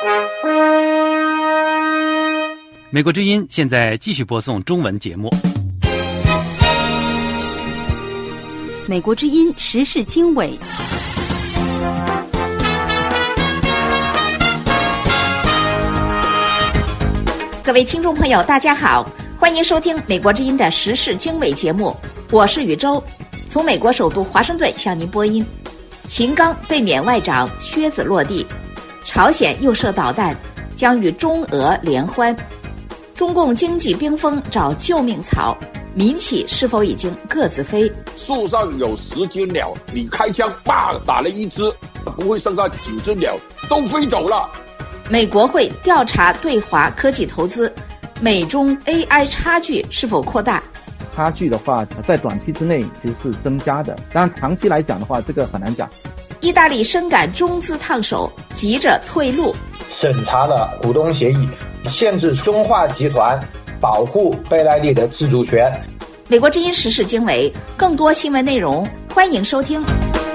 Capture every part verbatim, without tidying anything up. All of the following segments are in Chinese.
美国之音现在继续播送中文节目。 美国之音时事经纬， 各位听众朋友大家好，欢迎收听美国之音的时事经纬节目，我是宇宙，从美国首都华盛顿向您播音。秦刚被免外长，靴子落地，朝鲜又射导弹，将与中俄联欢。中共经济冰封找救命草，民企是否已经各自飞？ 树上有十只鸟，你开枪叭打了一只，不会剩下九只鸟都飞走了。 美国会调查对华科技投资，美中 A I 差距是否扩大？ 差距的话，在短期之内其实是增加的，当然长期来讲的话，这个很难讲。 意大利深感中资烫手，急着退路。 审查了股东协议，限制中化集团保护贝莱利的自主权。 美国之音时事经纬，更多新闻内容，欢迎收听。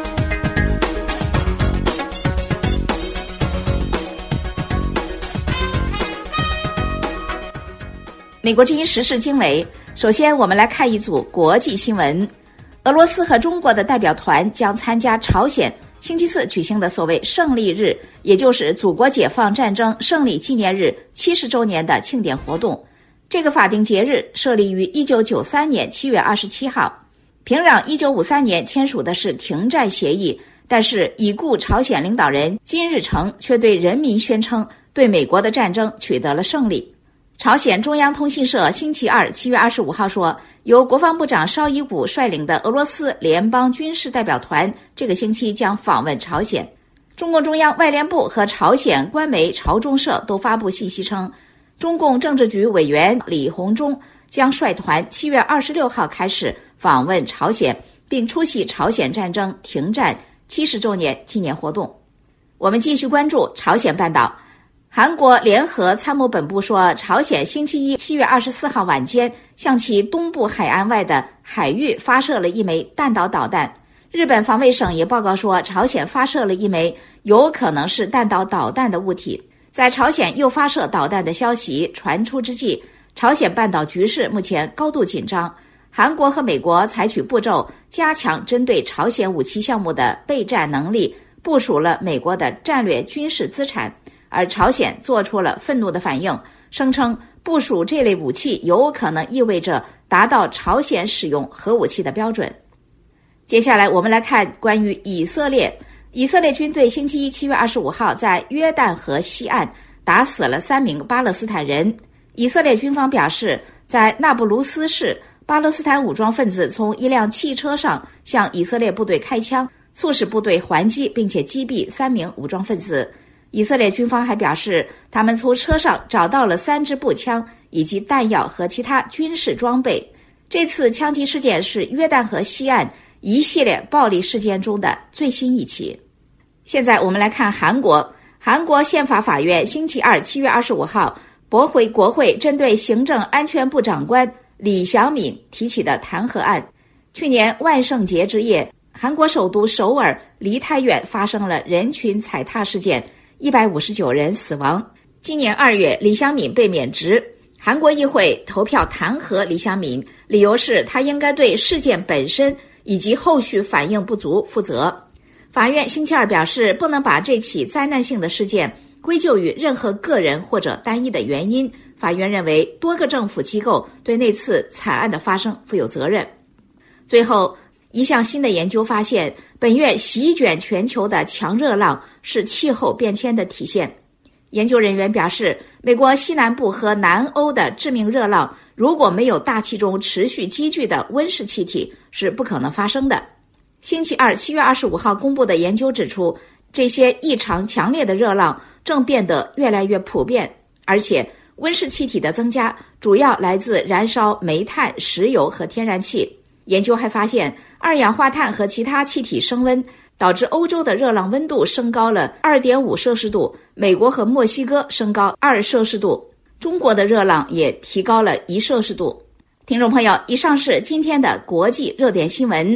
美国之音时事经纬，首先我们来看一组国际新闻。俄罗斯和中国的代表团将参加朝鲜星期四举行的所谓胜利日，也就是祖国解放战争胜利纪念日七十周年的庆典活动。这个法定节日设立于一九九三年七月二十七号。平壤一九五三年签署的是停战协议，但是已故朝鲜领导人金日成却对人民宣称对美国的战争取得了胜利。朝鲜中央通讯社星期二七月二十五号说，由国防部长绍伊古率领的俄罗斯联邦军事代表团这个星期将访问朝鲜。中共中央外联部和朝鲜官媒朝中社都发布信息称，中共政治局委员李鸿忠将率团七月二十六号开始访问朝鲜，并出席朝鲜战争停战七十周年纪念活动。我们继续关注朝鲜半岛。韩国联合参谋本部说，朝鲜星期一七月二十四号晚间向其东部海岸外的海域发射了一枚弹道导弹。日本防卫省也报告说，朝鲜发射了一枚有可能是弹道导弹的物体。在朝鲜又发射导弹的消息传出之际，朝鲜半岛局势目前高度紧张。韩国和美国采取步骤，加强针对朝鲜武器项目的备战能力，部署了美国的战略军事资产。而朝鲜做出了愤怒的反应，声称部署这类武器有可能意味着达到朝鲜使用核武器的标准。接下来我们来看关于以色列。以色列军队星期一七月二十五号在约旦河西岸打死了三名巴勒斯坦人。以色列军方表示，在纳布卢斯市，巴勒斯坦武装分子从一辆汽车上向以色列部队开枪，促使部队还击，并且击毙三名武装分子。以色列军方还表示，他们从车上找到了三支步枪以及弹药和其他军事装备。这次枪击事件是约旦河西岸一系列暴力事件中的最新一起。现在我们来看韩国。韩国宪法法院星期二七月二十五号驳回国会针对行政安全部长官李祥敏提起的弹劾案。去年万圣节之夜，韩国首都首尔梨泰院发生了人群踩踏事件，一百五十九人死亡。今年二月，李祥敏被免职，韩国议会投票弹劾李祥敏，理由是他应该对事件本身以及后续反应不足负责。法院星期二表示，不能把这起灾难性的事件归咎于任何个人或者单一的原因。法院认为，多个政府机构对那次惨案的发生负有责任。最后，一项新的研究发现，本月席卷全球的强热浪是气候变迁的体现。研究人员表示，美国西南部和南欧的致命热浪如果没有大气中持续积聚的温室气体，是不可能发生的。星期二七月二十五号公布的研究指出，这些异常强烈的热浪正变得越来越普遍，而且温室气体的增加主要来自燃烧煤炭、石油和天然气。研究还发现，二氧化碳和其他气体升温，导致欧洲的热浪温度升高了 二点五摄氏度，美国和墨西哥升高二摄氏度，中国的热浪也提高了一摄氏度。听众朋友，以上是今天的国际热点新闻。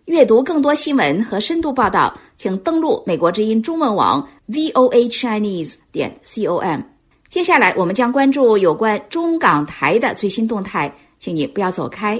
阅读更多新闻和深度报道，请登录美国之音中文网 v o a chinese 点 com。接下来我们将关注有关中港台的最新动态，请你不要走开。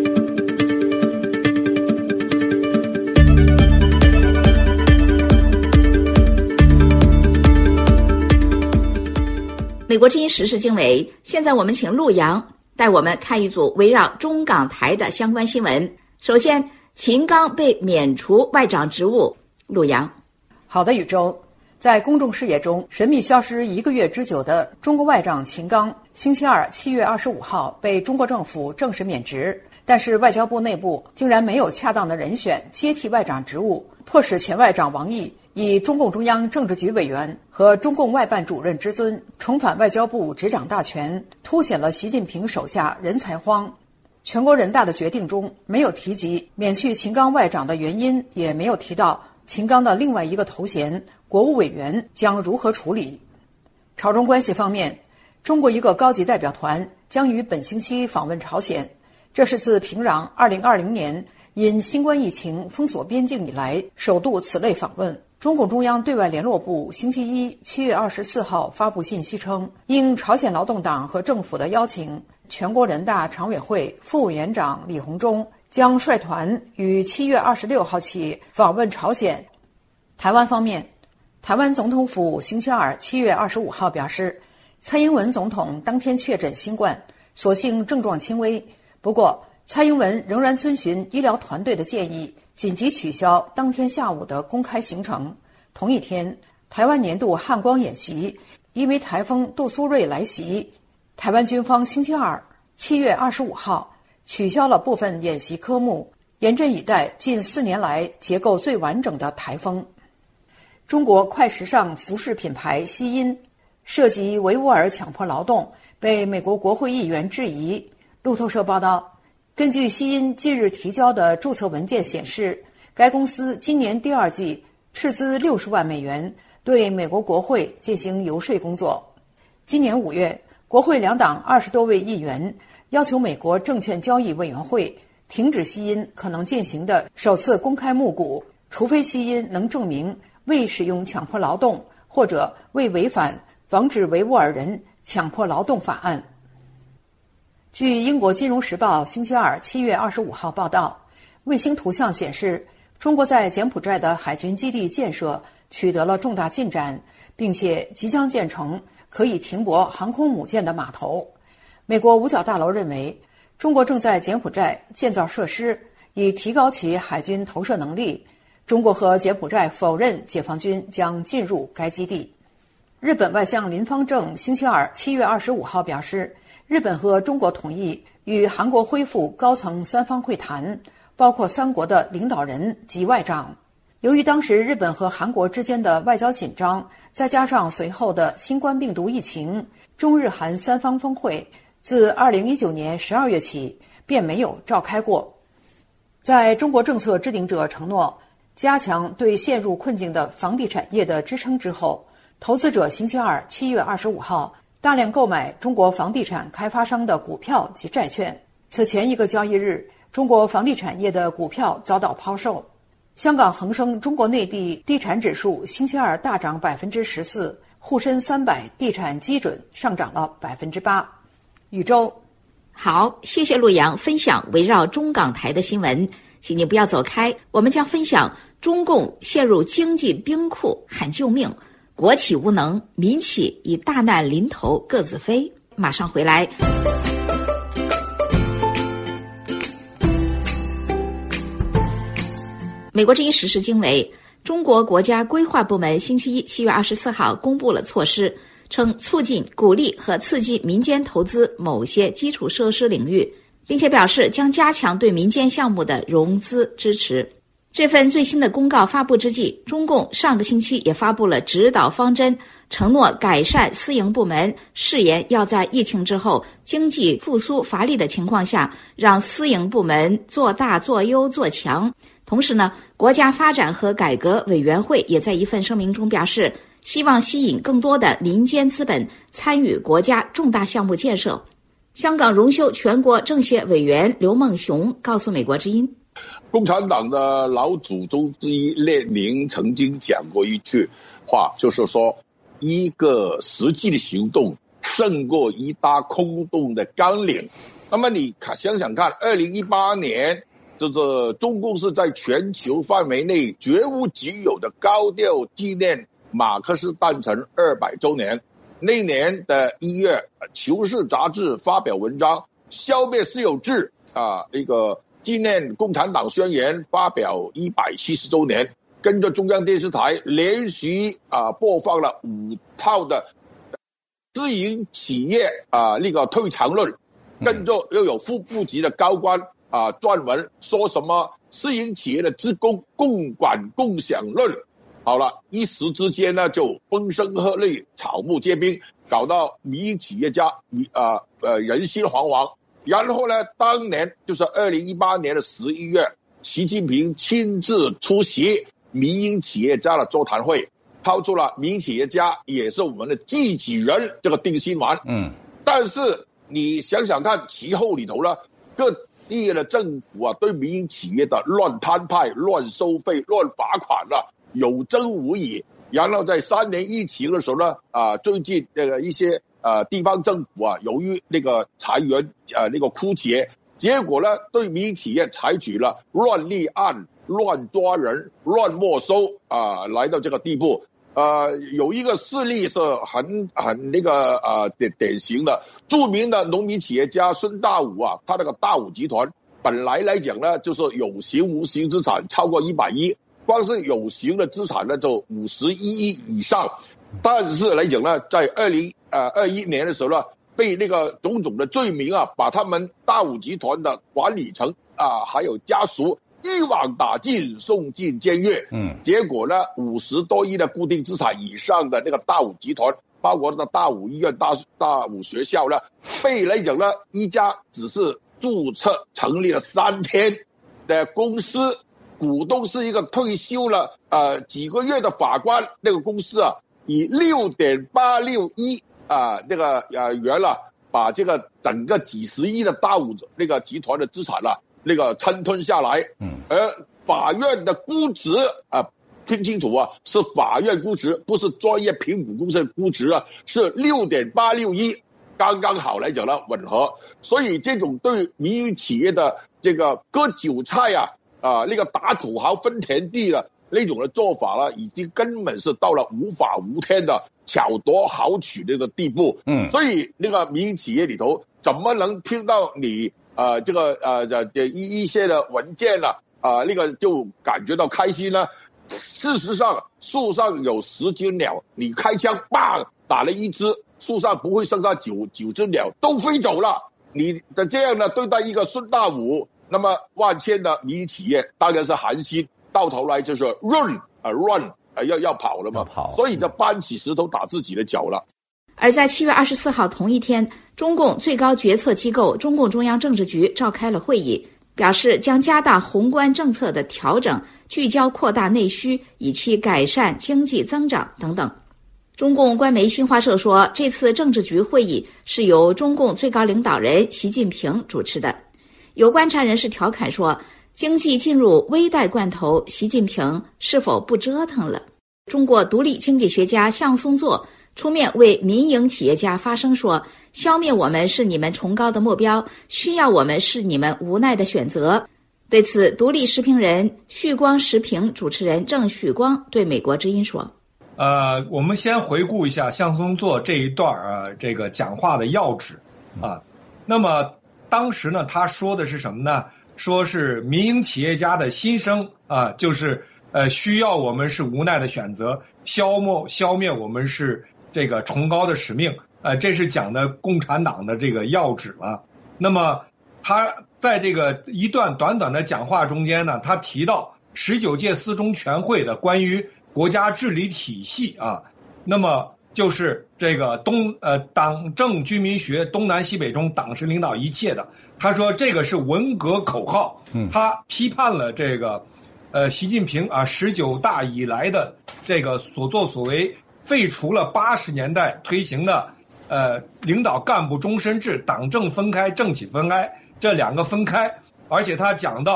美国之音时事经纬，现在我们请陆洋带我们看一组围绕中港台的相关新闻。首先，秦刚被免除外长职务，陆洋。 好的，宇宙。在公众视野中神秘消失一个月之久的中国外长秦刚，星期二七月二十五号被中国政府正式免职，但是外交部内部竟然没有恰当的人选接替外长职务，迫使前外长王毅以中共中央政治局委员和中共外办主任之尊重返外交部执掌大权，凸显了习近平手下人才荒。全国人大的决定中没有提及免去秦刚外长的原因，也没有提到秦刚的另外一个头衔国务委员将如何处理。朝中关系方面，中国一个高级代表团将于本星期访问朝鲜，这是自平壤二零二零年因新冠疫情封锁边境以来首度此类访问。中共中央对外联络部星期一七月二十四号发布信息称，应朝鲜劳动党和政府的邀请，全国人大常委会副委员长李鸿忠将率团于七月二十六号起访问朝鲜。台湾方面，台湾总统府星期二七月二十五号表示，蔡英文总统当天确诊新冠，所幸症状轻微，不过蔡英文仍然遵循医疗团队的建议，紧急取消当天下午的公开行程。同一天，台湾年度汉光演习因为台风杜苏芮来袭，台湾军方星期二七月二十五号取消了部分演习科目，严阵以待近四年来结构最完整的台风。中国快时尚服饰品牌希因涉及维吾尔强迫劳动，被美国国会议员质疑。路透社报道，根据希因近日提交的注册文件显示，该公司今年第二季斥资六十万美元对美国国会进行游说工作。今年五月，国会两党二十多位议员要求美国证券交易委员会停止希因可能进行的首次公开募股，除非希因能证明未使用强迫劳动或者未违反防止维吾尔人强迫劳动法案。据英国金融时报星期二七月二十五号报道，卫星图像显示，中国在柬埔寨的海军基地建设取得了重大进展，并且即将建成可以停泊航空母舰的码头。美国五角大楼认为，中国正在柬埔寨建造设施，以提高其海军投射能力。中国和柬埔寨否认解放军将进入该基地。日本外相林芳正星期二七月二十五号表示，日本和中国同意与韩国恢复高层三方会谈，包括三国的领导人及外长。由于当时日本和韩国之间的外交紧张，再加上随后的新冠病毒疫情，中日韩三方峰会自二零一九年十二月起便没有召开过。在中国政策制定者承诺加强对陷入困境的房地产业的支撑之后，投资者星期二七月二十五号大量购买中国房地产开发商的股票及债券。此前一个交易日，中国房地产业的股票遭到抛售。香港恒生中国内地地产指数星期二大涨百分之十四，沪深三百地产基准上涨了百分之八。宇宙， 好，谢谢陆洋分享围绕中港台的新闻。请你不要走开，我们将分享中共陷入经济冰库喊救命，国企无能，民企以大难临头各自飞。马上回来。美国之音时事经纬，中国国家规划部门星期一七月二十四号公布了措施，称促进、鼓励和刺激民间投资某些基础设施领域，并且表示将加强对民间项目的融资支持。这份最新的公告发布之际，中共上个星期也发布了指导方针，承诺改善私营部门，誓言要在疫情之后经济复苏乏力的情况下，让私营部门做大做优做强。同时呢，国家发展和改革委员会也在一份声明中表示，希望吸引更多的民间资本参与国家重大项目建设。香港荣休全国政协委员刘梦熊告诉美国之音， 共产党的老祖宗之一列宁曾经讲过一句话，就是说一个实际的行动胜过一大空洞的纲领。那么你想想看，二零一八年就是中共是在全球范围内绝无仅有的高调纪念马克思诞辰二百周年。那年的一月，《求是》杂志发表文章，消灭私有制啊，那个纪念共产党宣言发表一百七十周年，跟着中央电视台连续啊播放了五套的私营企业啊那个退场论，跟着又有副部级的高官啊撰文说什么私营企业的职工共管共享论。好了，一时之间呢就风声鹤唳，草木皆兵，搞到民营企业家啊呃人心惶惶。然后呢，当年就是二零一八年的十一月，习近平亲自出席民营企业家的座谈会，抛出了民营企业家也是我们的自己人这个定心丸。嗯，但是你想想看，其后里头呢，各地的政府啊，对民营企业的乱摊派、乱收费、乱罚款了、啊。有增无已。然后在三年疫情的时候呢，啊，最近这个一些呃地方政府啊，由于那个裁员呃那个枯竭，结果呢，对民营企业采取了乱立案、乱抓人、乱没收啊，来到这个地步。呃，有一个事例是很很那个呃典典型的，著名的农民企业家孙大武啊，他那个大武集团本来来讲呢，就是有形无形资产超过一百亿。光是有形的资产呢，就五十一亿以上，但是来讲呢，在二零呃二一年的时候呢，被那个种种的罪名啊，把他们大武集团的管理层啊，还有家属一网打尽，送进监狱。嗯，结果呢，五十多亿的固定资产以上的那个大武集团，包括那大武医院、大大武学校呢，被来讲呢，一家只是注册成立了三天的公司。股东是一个退休了呃几个月的法官，那个公司啊，以六点八六亿啊那个呃元了，把这个整个几十亿的大武那个集团的资产了那个侵吞下来。嗯，而法院的估值啊，听清楚啊，是法院估值，不是专业评估公司的估值啊，是六点八六亿，刚刚好来讲呢吻合。所以这种对民营企业的这个割韭菜啊。啊，那个打土豪分田地的那种的做法呢，已经根本是到了无法无天的巧夺好取那个地步。嗯，所以那个民营企业里头怎么能听到你呃这个呃的一一些的文件呢？啊、呃，那个就感觉到开心呢？事实上，树上有十只鸟，你开枪棒打了一只，树上不会剩下九九只鸟，都飞走了。你的这样呢对待一个孙大武。那么万千的民营企业当然是寒心，到头来就是 run 啊 run 啊要要跑了嘛，跑，所以就搬起石头打自己的脚了。 而在七月二十四号同一天，中共最高决策机构中共中央政治局召开了会议，表示将加大宏观政策的调整，聚焦扩大内需，以期改善经济增长等等。中共官媒新华社说，这次政治局会议是由中共最高领导人习近平主持的。有观察人士调侃说，经济进入危殆关头，习近平是否不折腾了？中国独立经济学家向松作出面为民营企业家发声说，消灭我们是你们崇高的目标，需要我们是你们无奈的选择。对此，独立时评人旭光时评主持人郑旭光对美国之音说， 呃，我们先回顾一下向松作这一段呃这个讲话的要旨啊。那么当时呢，他说的是什么呢？说是民营企业家的心声啊，就是呃需要我们是无奈的选择，消灭消灭我们是这个崇高的使命。呃，这是讲的共产党的这个要旨了。那么他在这个一段短短的讲话中间呢，他提到十九届四中全会的关于国家治理体系啊，那么就是这个东呃党政军民学东南西北中党是领导一切的。他说这个是文革口号，他批判了这个呃习近平啊十九大以来的这个所作所为，废除了八十年代推行的呃领导干部终身制，党政分开，政企分开这两个分开，而且他讲到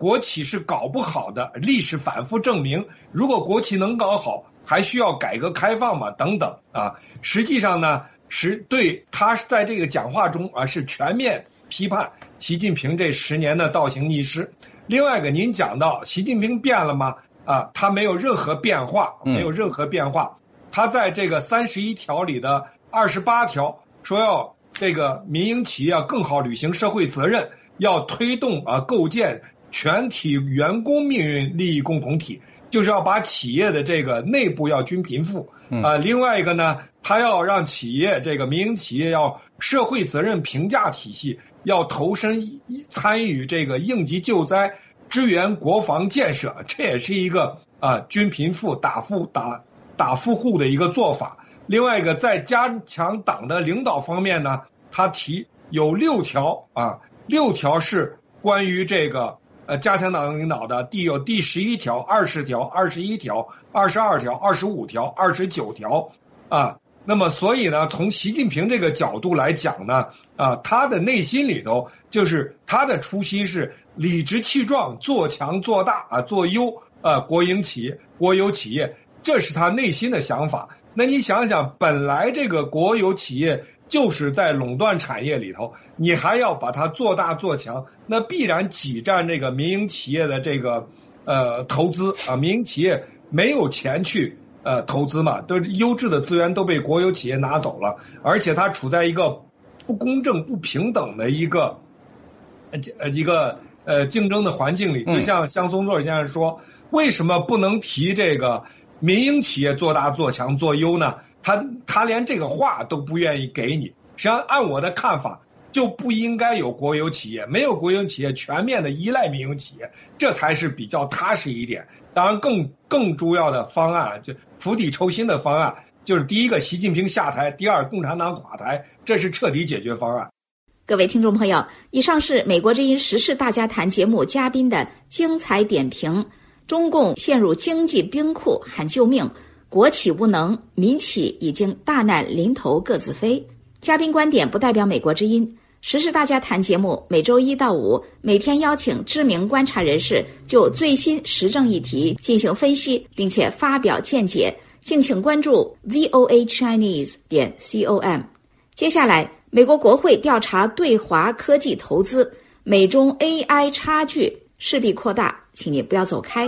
国企是搞不好的，历史反复证明，如果国企能搞好，还需要改革开放嘛？等等啊。实际上呢，是对他在这个讲话中啊是全面批判习近平这十年的倒行逆施。另外一个，您讲到习近平变了吗？啊，他没有任何变化，没有任何变化。他在这个三十一条里的二十八条说要这个民营企业要更好履行社会责任，要推动啊构建全体员工命运利益共同体，就是要把企业的这个内部要均贫富啊。另外一个呢，他要让企业这个民营企业要社会责任评价体系，要投身参与这个应急救灾、支援国防建设，这也是一个啊均贫富打富打打富户的一个做法。另外一个，在加强党的领导方面呢，他提有六条啊，六条是关于这个呃加强党领导的，第有第十一条、二十条、二十一条、二十二条、二十五条、二十九条啊。那么所以呢，从习近平这个角度来讲呢，啊，他的内心里头就是他的初心是理直气壮，做强做大啊，做优呃国营企业、国有企业，这是他内心的想法。那你想想，本来这个国有企业就是在垄断产业里头，你还要把它做大做强，那必然挤占这个民营企业的这个呃投资啊，民营企业没有钱去呃投资嘛，都优质的资源都被国有企业拿走了，而且它处在一个不公正、不平等的一个呃一个呃竞争的环境里。就像香松作先生说，为什么不能提这个民营企业做大做强做优呢？他他连这个话都不愿意给你。实际上按我的看法，就不应该有国有企业，没有国有企业，全面的依赖民营企业，这才是比较踏实一点。当然更更重要的方案，就釜底抽薪的方案，就是第一个习近平下台，第二共产党垮台，这是彻底解决方案。 各位听众朋友，以上是美国之音时事大家谈节目嘉宾的精彩点评。中共陷入经济冰库喊救命，国企无能，民企已经大难临头各自飞。嘉宾观点不代表美国之音。时事大家谈节目每周一到五每天邀请知名观察人士就最新时政议题进行分析，并且发表见解。敬请关注 v o a chinese 点 com。接下来，美国国会调查对华科技投资，美中 A I 差距势必扩大，请你不要走开。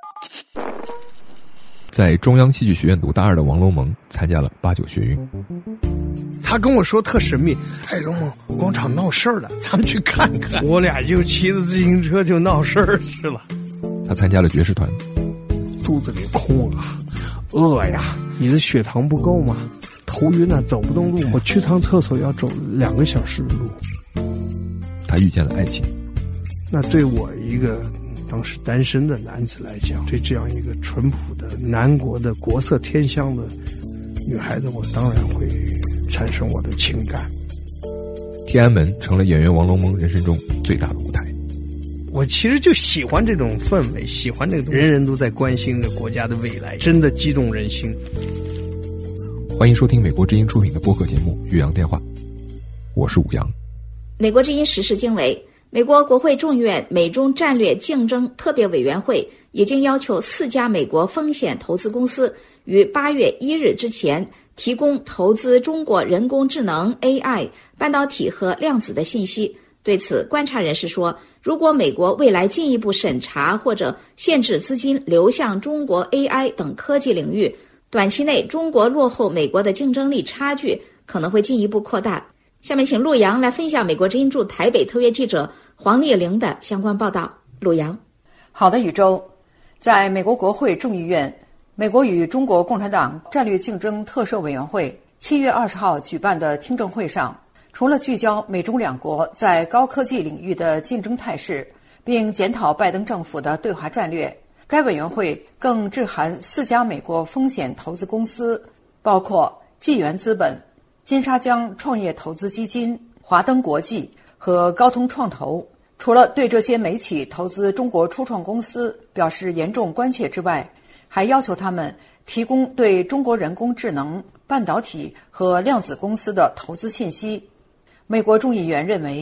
在中央戏剧学院读大二的王龙蒙参加了八九学运。 他跟我说特神秘，哎，龙蒙广场闹事儿了，咱们去看看。我俩就骑着自行车就闹事儿去了。 他参加了爵士团。 肚子里空啊，饿呀，你的血糖不够吗？头晕啊，走不动路，我去趟厕所要走两个小时的路。 他遇见了爱情。 那对我一个当时单身的男子来讲，对这样一个淳朴的南国的国色天香的女孩子，我当然会产生我的情感。 天安门成了演员王龙蒙人生中最大的舞台。 我其实就喜欢这种氛围，喜欢这种人人都在关心着国家的未来，真的激动人心。 欢迎收听美国之音出品的播客节目《岳阳电话》，我是武阳。 美国之音时事经纬，美国国会众议院美中战略竞争特别委员会已经要求四家美国风险投资公司于八月一日之前提供投资中国人工智能 A I、半导体和量子的信息。对此，观察人士说，如果美国未来进一步审查或者限制资金流向中国 A I 等科技领域，短期内中国落后美国的竞争力差距可能会进一步扩大。下面请陆阳来分享美国之音驻台北特约记者黄丽玲的相关报道。陆阳。 好的，宇宙。在美国国会众议院，美国与中国共产党战略竞争特设委员会七月二十号举办的听证会上，除了聚焦美中两国在高科技领域的竞争态势，并检讨拜登政府的对华战略，该委员会更致函四家美国风险投资公司，包括纪元资本、金沙江创业投资基金、华登国际和高通创投。除了对这些美企投资中国初创公司表示严重关切之外，还要求他们提供对中国人工智能、半导体和量子公司的投资信息。美国众议员认为，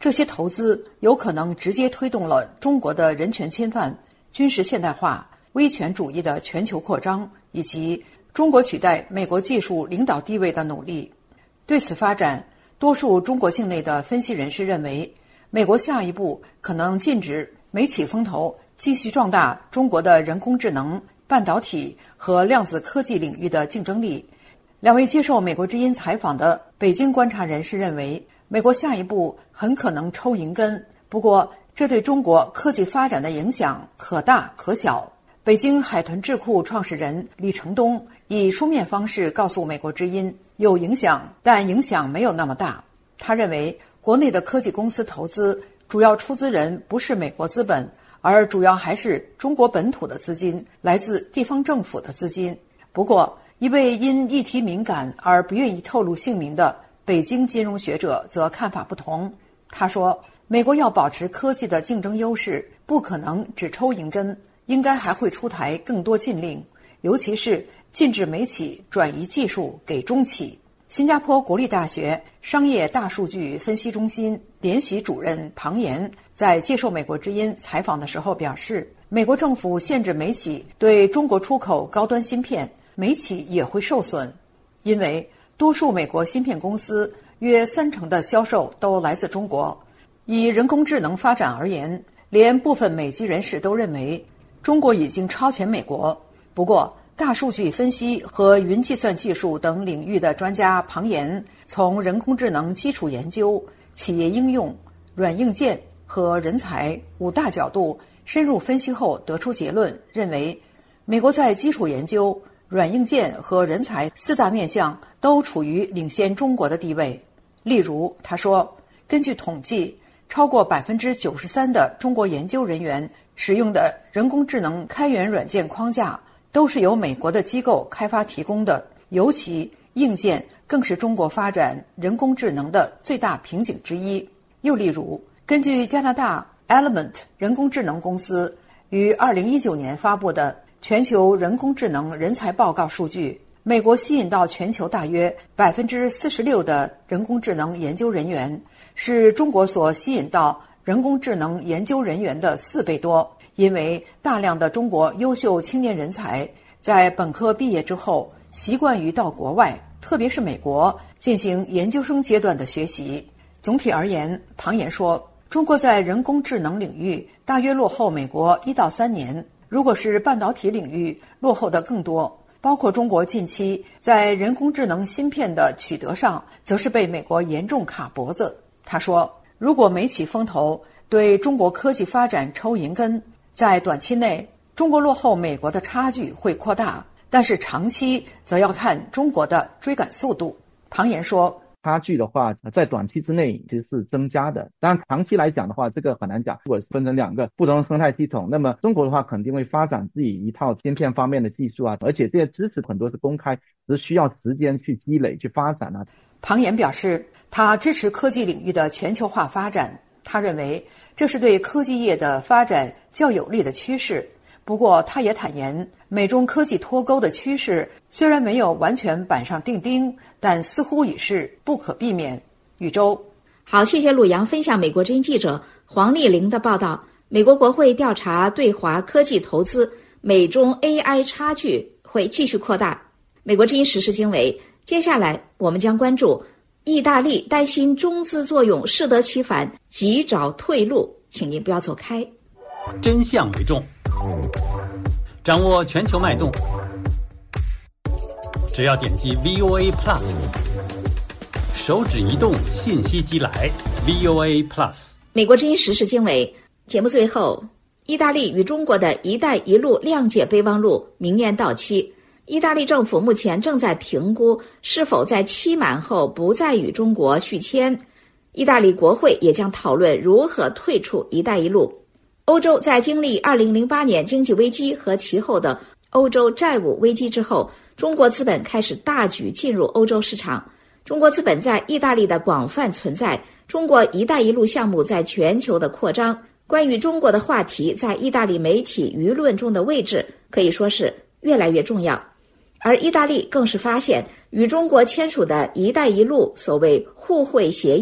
这些投资有可能直接推动了中国的人权侵犯、军事现代化、威权主义的全球扩张，以及中国取代美国技术领导地位的努力。对此发展，多数中国境内的分析人士认为，美国下一步可能禁止美企风投继续壮大中国的人工智能、半导体和量子科技领域的竞争力。两位接受美国之音采访的北京观察人士认为，美国下一步很可能抽银根，不过这对中国科技发展的影响可大可小。北京海豚智库创始人李成东以书面方式告诉美国之音，有影响，但影响没有那么大。他认为，国内的科技公司投资主要出资人不是美国资本，而主要还是中国本土的资金，来自地方政府的资金。不过，一位因议题敏感而不愿意透露姓名的北京金融学者则看法不同。他说，美国要保持科技的竞争优势，不可能只抽银根，应该还会出台更多禁令，尤其是禁止美企转移技术给中企。新加坡国立大学商业大数据分析中心联席主任庞岩在接受美国之音采访的时候表示，美国政府限制美企对中国出口高端芯片，美企也会受损，因为多数美国芯片公司约三成的销售都来自中国。以人工智能发展而言，连部分美籍人士都认为中国已经超前美国。不过，大数据分析和云计算技术等领域的专家庞岩从人工智能基础研究、企业应用、软硬件和人才五大角度深入分析后得出结论，认为美国在基础研究、软硬件和人才四大面向都处于领先中国的地位。例如，他说，根据统计，超过百分之九十三的中国研究人员使用的人工智能开源软件框架都是由美国的机构开发提供的，尤其硬件更是中国发展人工智能的最大瓶颈之一。又例如，根据加拿大 Element 人工智能公司于二零一九年发布的全球人工智能人才报告数据，美国吸引到全球大约百分之四十六的人工智能研究人员，是中国所吸引到人工智能研究人员的四倍多。因为大量的中国优秀青年人才在本科毕业之后习惯于到国外，特别是美国进行研究生阶段的学习。总体而言，庞岩说，中国在人工智能领域大约落后美国一到三年，如果是半导体领域，落后的更多。包括中国近期在人工智能芯片的取得上，则是被美国严重卡脖子。他说，如果美企风投对中国科技发展抽银根，在短期内，中国落后美国的差距会扩大，但是长期则要看中国的追赶速度。庞岩说， 差距的话，在短期之内其实是增加的。当然，长期来讲的话，这个很难讲。如果分成两个不同的生态系统，那么中国的话肯定会发展自己一套芯片方面的技术啊，而且这些知识很多是公开，只是需要时间去积累、去发展啊。 庞岩表示，他支持科技领域的全球化发展。他认为这是对科技业的发展较有利的趋势。不过，他也坦言，美中科技脱钩的趋势虽然没有完全板上钉钉，但似乎已是不可避免。宇宙， 好，谢谢陆洋分享美国之音记者黄丽玲的报道。美国国会调查对华科技投资，美中 A I 差距会继续扩大。美国之音时事经纬，接下来我们将关注意大利担心中资作用适得其反，急找退路，请您不要走开。 真相为重，掌握全球脉动，只要点击 V O A Plus， 手指移动，信息即来 V O A Plus。 美国之音时事经纬节目最后，意大利与中国的一带一路谅解备忘录明年到期，意大利政府目前正在评估是否在期满后不再与中国续签。意大利国会也将讨论如何退出一带一路。欧洲在经历二零零八年经济危机和其后的欧洲债务危机之后，中国资本开始大举进入欧洲市场。中国资本在意大利的广泛存在，中国一带一路项目在全球的扩张，关于中国的话题在意大利媒体舆论中的位置可以说是越来越重要。而意大利更是发现，与中国签署的一带一路所谓互惠协议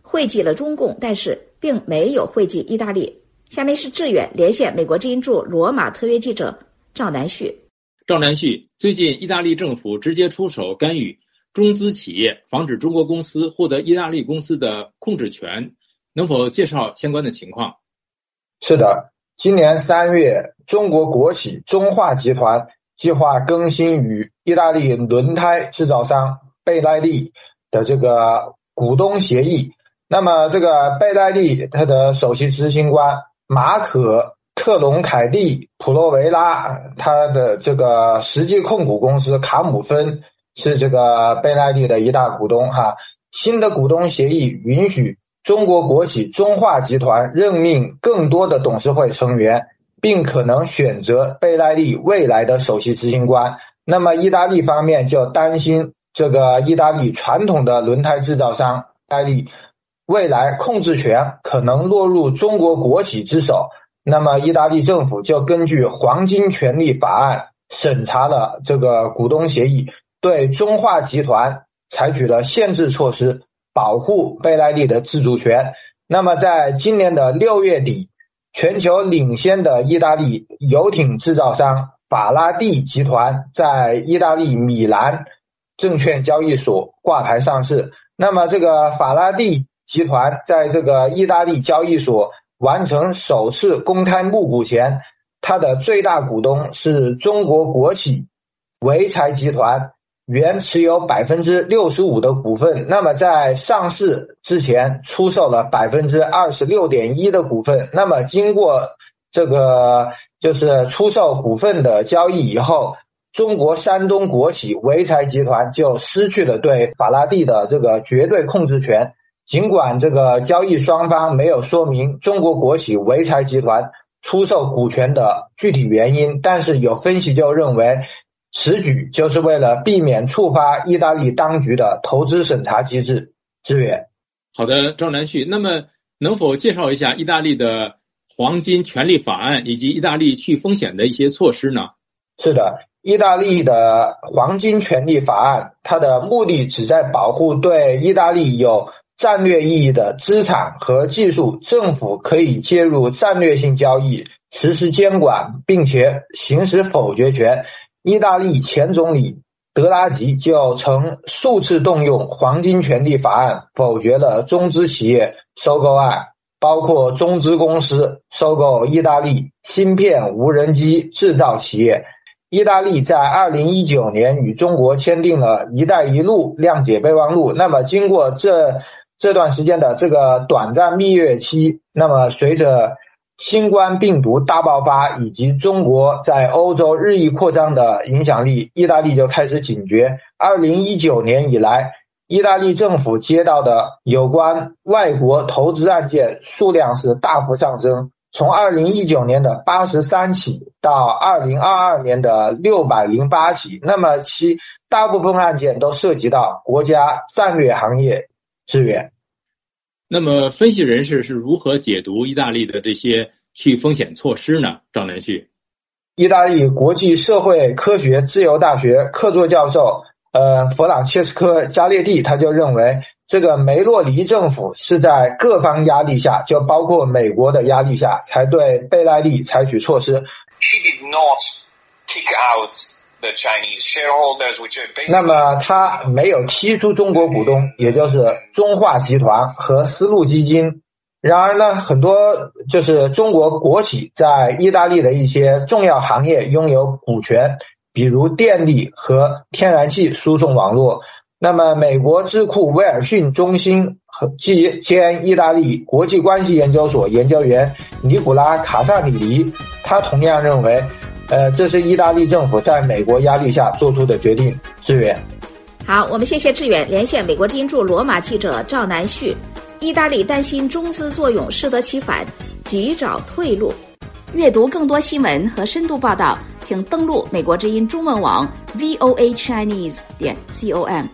惠及了中共，但是并没有惠及意大利。下面是志远连线美国之音驻罗马特约记者赵南旭。 赵南旭，最近意大利政府直接出手干预中资企业，防止中国公司获得意大利公司的控制权，能否介绍相关的情况？ 是的，今年三月，中国国企中化集团计划更新与意大利轮胎制造商贝莱利的这个股东协议。那么这个贝莱利它的首席执行官马可特隆凯利普罗维拉，他的这个实际控股公司卡姆芬是这个贝莱利的一大股东哈。新的股东协议允许中国国企中化集团任命更多的董事会成员，并可能选择贝莱利未来的首席执行官。那么意大利方面就担心这个意大利传统的轮胎制造商贝莱利未来控制权可能落入中国国企之手。那么意大利政府就根据黄金权利法案审查了这个股东协议，对中化集团采取了限制措施，保护贝莱利的自主权。那么在今年的六月底，全球领先的意大利游艇制造商法拉第集团在意大利米兰证券交易所挂牌上市。那么这个法拉第集团在这个意大利交易所完成首次公开募股前，它的最大股东是中国国企潍柴集团，原持有 百分之六十五 的股份，那么在上市之前出售了 百分之二十六点一 的股份。那么经过这个就是出售股份的交易以后，中国山东国企潍柴集团就失去了对法拉第的这个绝对控制权。尽管这个交易双方没有说明中国国企潍柴集团出售股权的具体原因，但是有分析就认为此举就是为了避免触发意大利当局的投资审查机制。志远。 好的，赵南旭，那么能否介绍一下意大利的黄金权利法案以及意大利去风险的一些措施呢？ 是的，意大利的黄金权利法案，它的目的旨在保护对意大利有战略意义的资产和技术，政府可以介入战略性交易，实施监管，并且行使否决权。意大利前总理德拉吉就曾数次动用黄金权利法案否决了中资企业收购案，包括中资公司收购意大利芯片无人机制造企业。意大利在二零一九年与中国签订了一带一路谅解备忘录，那么经过这这段时间的这个短暂蜜月期，那么随着新冠病毒大爆发以及中国在欧洲日益扩张的影响力，意大利就开始警觉。二零一九年以来，意大利政府接到的有关外国投资案件数量是大幅上升，从二零一九年的八十三起到二零二二年的六百零八起，那么其大部分案件都涉及到国家战略行业资源。 那么分析人士是如何解读意大利的这些去风险措施呢？赵南旭。 意大利国际社会科学自由大学客座教授呃，弗朗切斯科·加列蒂他就认为，这个梅洛尼政府是在各方压力下，就包括美国的压力下，才对贝莱利采取措施。 She did not kick out the Chinese shareholders, which are basically... 那么他没有踢出中国股东，也就是中化集团和丝路基金。然而呢，很多就是中国国企在意大利的一些重要行业拥有股权，比如电力和天然气输送网络。那么美国智库威尔逊中心和兼意大利国际关系研究所研究员尼古拉卡萨里尼，他同样认为呃，这是意大利政府在美国压力下做出的决定。志远。 好，我们谢谢志远连线美国之音驻罗马记者赵南旭。意大利担心中资作用适得其反，急找退路。阅读更多新闻和深度报道，请登录美国之音中文网 v o a chinese 点 com。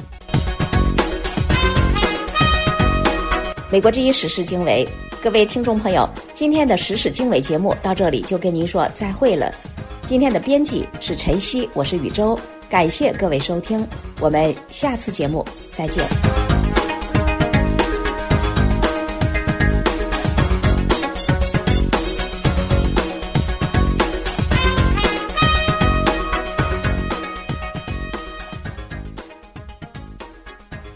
美国之音时事经纬，各位听众朋友，今天的时事经纬节目到这里就跟您说再会了。今天的编辑是晨曦，我是宇宙，感谢各位收听，我们下次节目再见。